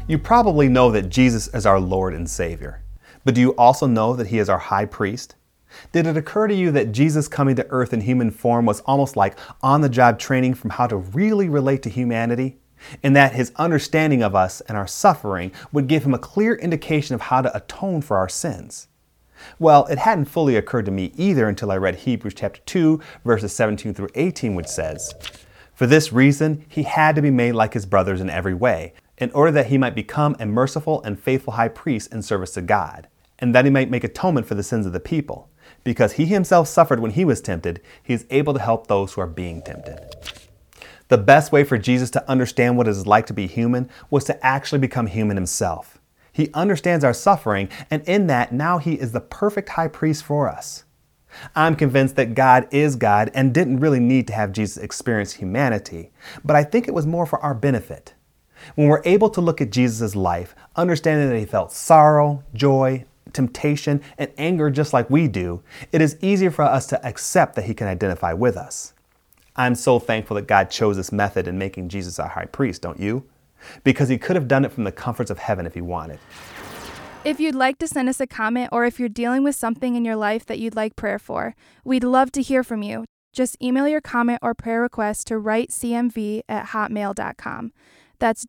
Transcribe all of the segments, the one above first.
You probably know that Jesus is our Lord and Savior, but do you also know that He is our high priest? Did it occur to you that Jesus coming to earth in human form was almost like on-the-job training from how to really relate to humanity? And that His understanding of us and our suffering would give Him a clear indication of how to atone for our sins? Well, it hadn't fully occurred to me either until I read Hebrews chapter 2, verses 17 through 18, which says, "For this reason He had to be made like His brothers in every way, in order that He might become a merciful and faithful high priest in service to God, and that He might make atonement for the sins of the people. Because He Himself suffered when He was tempted, He is able to help those who are being tempted." The best way for Jesus to understand what it is like to be human was to actually become human Himself. He understands our suffering, and in that, now He is the perfect high priest for us. I'm convinced that God is God and didn't really need to have Jesus experience humanity, but I think it was more for our benefit. When we're able to look at Jesus' life, understanding that He felt sorrow, joy, temptation, and anger just like we do, it is easier for us to accept that He can identify with us. I'm so thankful that God chose this method in making Jesus our high priest, don't you? Because He could have done it from the comforts of heaven if He wanted. If you'd like to send us a comment, or if you're dealing with something in your life that you'd like prayer for, we'd love to hear from you. Just email your comment or prayer request to writecmv@hotmail.com. That's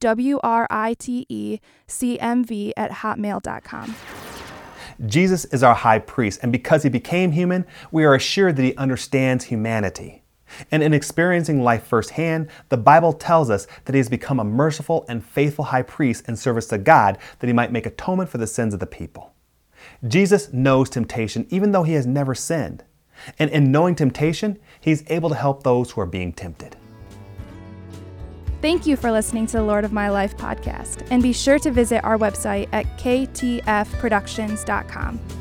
WRITECMV@hotmail.com. Jesus is our high priest, and because He became human, we are assured that He understands humanity. And in experiencing life firsthand, the Bible tells us that He has become a merciful and faithful high priest in service to God, that He might make atonement for the sins of the people. Jesus knows temptation even though He has never sinned. And in knowing temptation, He's able to help those who are being tempted. Thank you for listening to the Lord of My Life podcast, and be sure to visit our website at ktfproductions.com.